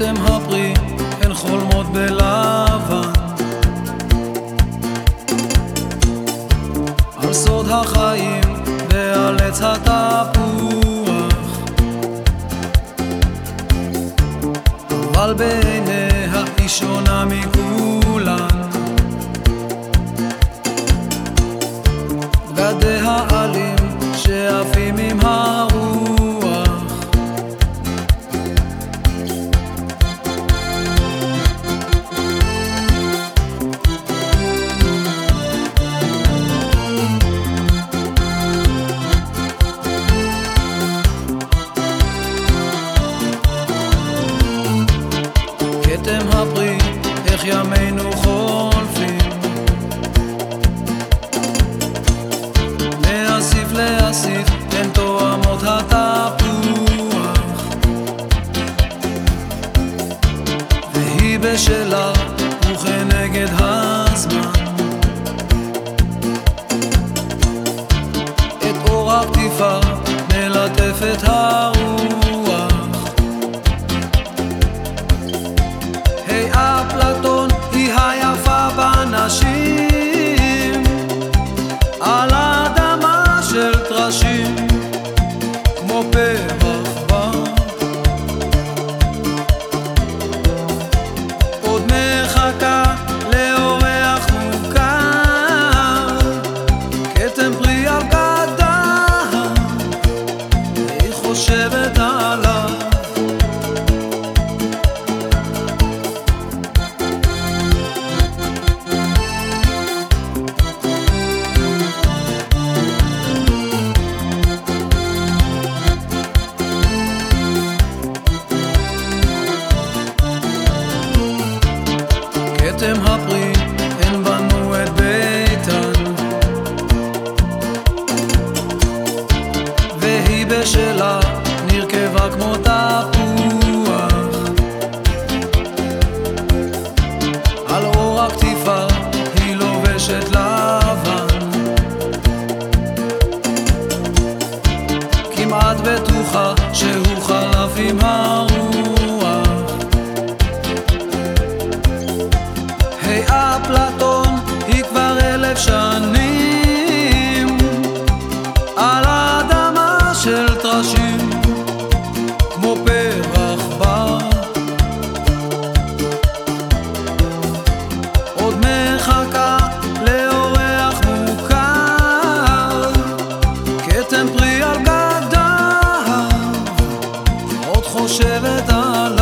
כתם הפרי הן חולמות בלבן, על סוד החיים ועל עץ התפוח, אבל בעיניה היא שונה מכולן. בגדי העלים שעפים עם הרוח, כתם הפרי איך ימינו חולפים, להסיף הן תואמות התפוח, והיא בשלה וכנגד הזמן. את אור הקטיפה מלטפת הרוח, היי אפלטון היא היפה בנשים, על האדמה של טרשים כמו פרח בר, עוד מחכה לאורח מוכר, כתם פרי על גדה היא חושבת עליו. כתם הפרי הן בנו את ביתן, והיא בשלה נרכבה כמו תפוח, על אור הקטיפה היא לובשת לבן, כמעט בטוחה שהוא חלף עם הרוח. היי אפלטון היא כבר 1000 שנים, על האדמה של טרשים כמו פרח בר, עוד מחכה לאורח מוכר, כתם פרי על גדה עוד חושבת עליו.